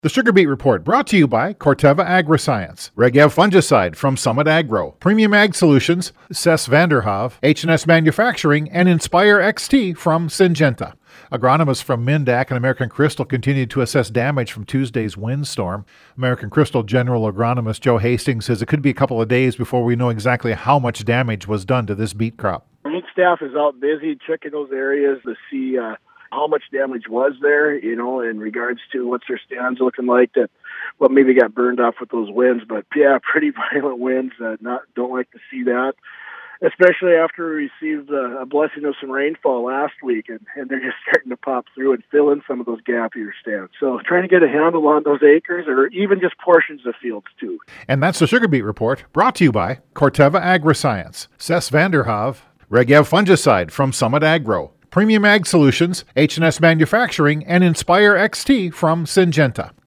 The Sugar Beet Report brought to you by Corteva Agriscience, Regev Fungicide from Summit Agro, Premium Ag Solutions, Cess Vanderhav, H&S Manufacturing, and Inspire XT from Syngenta. Agronomists from Mindak and American Crystal continued to assess damage from Tuesday's windstorm. American Crystal General Agronomist Joe Hastings says it could be a couple of days before we know exactly how much damage was done to this beet crop. Our staff is out busy checking those areas to see how much damage was there, in regards to what's their stands looking like, that what maybe got burned off with those winds. But yeah, pretty violent winds. Don't like to see that, especially after we received a blessing of some rainfall last week, and they're just starting to pop through and fill in some of those gappier stands. So trying to get a handle on those acres, or even just portions of fields too. And that's the Sugar Beet Report, brought to you by Corteva Agriscience, Cess Vanderhav, Regev Fungicide from Summit Agro, Premium Ag Solutions, H&S Manufacturing, and Inspire XT from Syngenta.